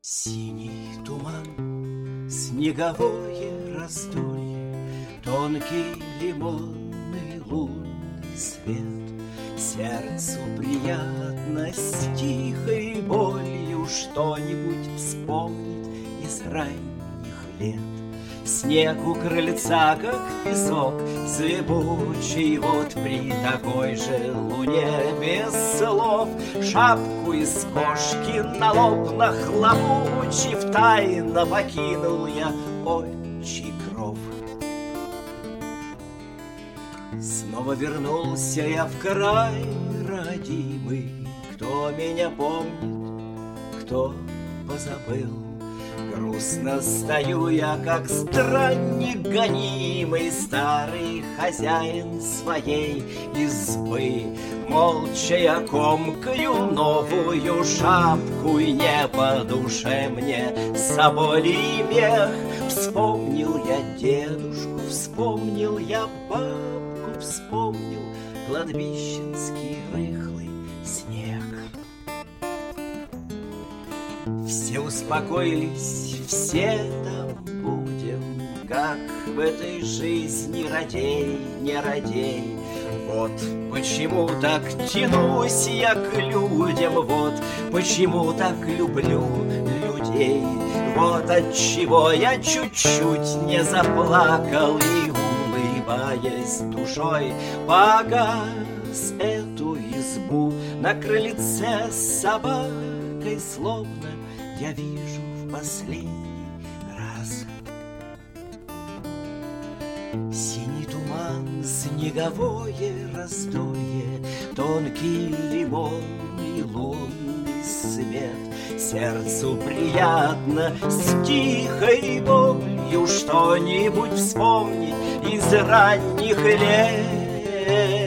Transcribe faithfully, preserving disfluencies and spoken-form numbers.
Синий туман, снеговое раздолье, тонкий лимонный лунный свет. Сердцу приятно с тихой болью что-нибудь вспомнить из ранних лет. Снег у крыльца, как песок зыбучий, вот при такой же луне без слов шапку из кошки на лоб нахлобучив, тайно покинул я отчий кров. Снова вернулся я в край родимый. Кто меня помнит, кто позабыл? Грустно стою я, как странник гонимый, старый хозяин своей избы. Молча я комкаю новую шапку, и не по душе мне соболий мех. Вспомнил я дедушку, вспомнил я бабку, вспомнил кладбищенский рыхлый снег. Все успокоились, все там будем, как в этой жизни родей, не родей. Вот почему так тянусь я к людям, вот почему так люблю людей. Вот отчего я чуть-чуть не заплакал и, улыбаясь душой, погас эту избу на крыльце с собакой, словно я вижу в последний раз. Синий туман, снеговое раздолье, тонкий лимонный лунный свет. Сердцу приятно с тихой болью что-нибудь вспомнить из ранних лет.